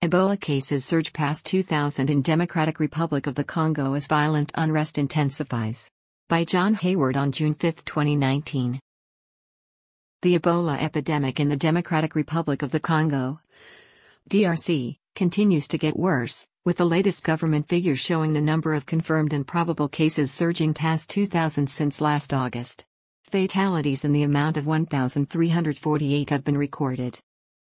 Ebola cases surge past 2,000 in Democratic Republic of the Congo as violent unrest intensifies. By John Hayward on June 5, 2019. The Ebola epidemic in the Democratic Republic of the Congo, DRC, continues to get worse, with the latest government figures showing the number of confirmed and probable cases surging past 2,000 since last August. Fatalities in the amount of 1,348 have been recorded.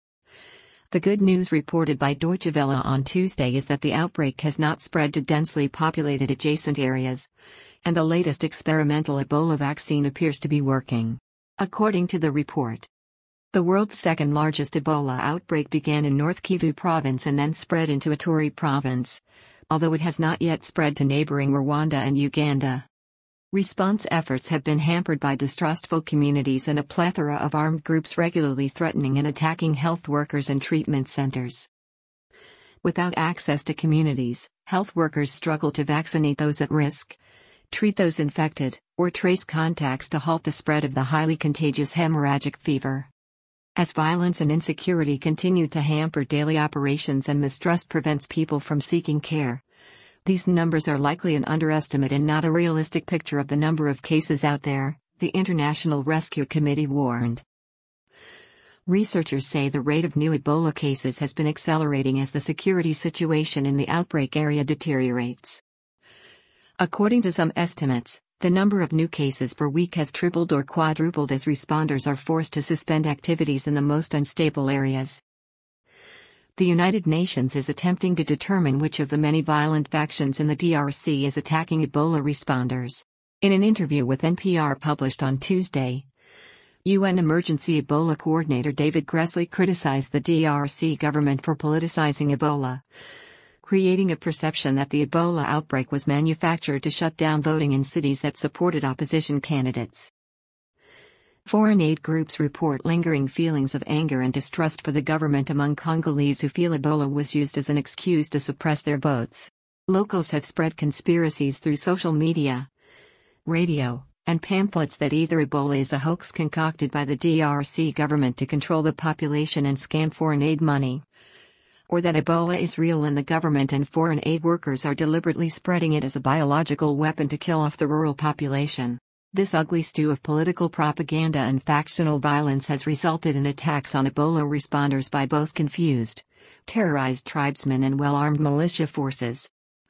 The good news reported by Deutsche Welle on Tuesday is that the outbreak has not spread to densely populated adjacent areas, and the latest experimental Ebola vaccine appears to be working. According to the report, the world's second-largest Ebola outbreak began in North Kivu province and then spread into Ituri province, although it has not yet spread to neighboring Rwanda and Uganda. Response efforts have been hampered by distrustful communities and a plethora of armed groups regularly threatening and attacking health workers and treatment centers. Without access to communities, health workers struggle to vaccinate those at risk, treat those infected, or trace contacts to halt the spread of the highly contagious hemorrhagic fever. As violence and insecurity continue to hamper daily operations and mistrust prevents people from seeking care, these numbers are likely an underestimate and not a realistic picture of the number of cases out there, the International Rescue Committee warned. Researchers say the rate of new Ebola cases has been accelerating as the security situation in the outbreak area deteriorates. According to some estimates, the number of new cases per week has tripled or quadrupled as responders are forced to suspend activities in the most unstable areas. The United Nations is attempting to determine which of the many violent factions in the DRC is attacking Ebola responders. In an interview with NPR published on Tuesday, UN Emergency Ebola Coordinator David Gressly criticized the DRC government for politicizing Ebola, creating a perception that the Ebola outbreak was manufactured to shut down voting in cities that supported opposition candidates. Foreign aid groups report lingering feelings of anger and distrust for the government among Congolese who feel Ebola was used as an excuse to suppress their votes. Locals have spread conspiracies through social media, radio, and pamphlets that either Ebola is a hoax concocted by the DRC government to control the population and scam foreign aid money, or that Ebola is real and the government and foreign aid workers are deliberately spreading it as a biological weapon to kill off the rural population. This ugly stew of political propaganda and factional violence has resulted in attacks on Ebola responders by both confused, terrorized tribesmen and well-armed militia forces.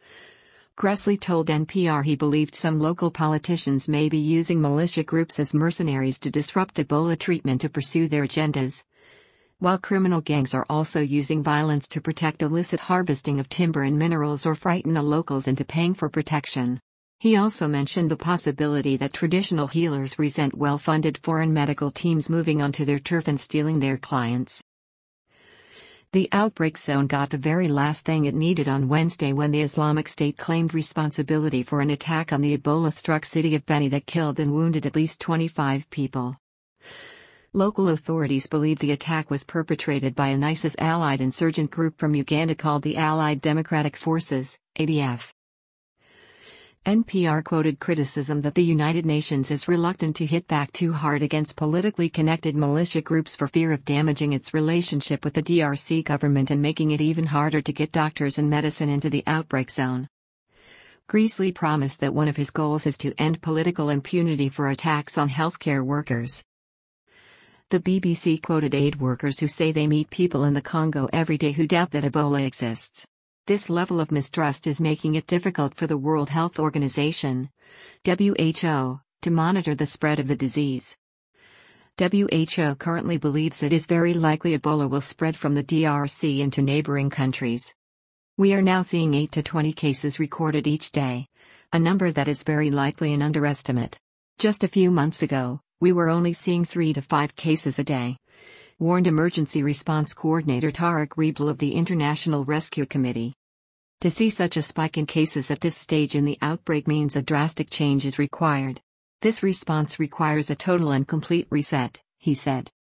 Gressly told NPR he believed some local politicians may be using militia groups as mercenaries to disrupt Ebola treatment to pursue their agendas, while criminal gangs are also using violence to protect illicit harvesting of timber and minerals or frighten the locals into paying for protection. He also mentioned the possibility that traditional healers resent well-funded foreign medical teams moving onto their turf and stealing their clients. The outbreak zone got the very last thing it needed on Wednesday when the Islamic State claimed responsibility for an attack on the Ebola-struck city of Beni that killed and wounded at least 25 people. Local authorities believe the attack was perpetrated by an ISIS-allied insurgent group from Uganda called the Allied Democratic Forces, ADF. NPR quoted criticism that the United Nations is reluctant to hit back too hard against politically connected militia groups for fear of damaging its relationship with the DRC government and making it even harder to get doctors and medicine into the outbreak zone. Gressly promised that one of his goals is to end political impunity for attacks on healthcare workers. The BBC quoted aid workers who say they meet people in the Congo every day who doubt that Ebola exists. This level of mistrust is making it difficult for the World Health Organization, WHO, to monitor the spread of the disease. WHO currently believes it is very likely Ebola will spread from the DRC into neighboring countries. We are now seeing 8 to 20 cases recorded each day, a number that is very likely an underestimate. Just a few months ago, we were only seeing 3 to 5 cases a day, warned Emergency Response Coordinator Tarek Rebel of the International Rescue Committee. To see such a spike in cases at this stage in the outbreak means a drastic change is required. This response requires a total and complete reset, he said.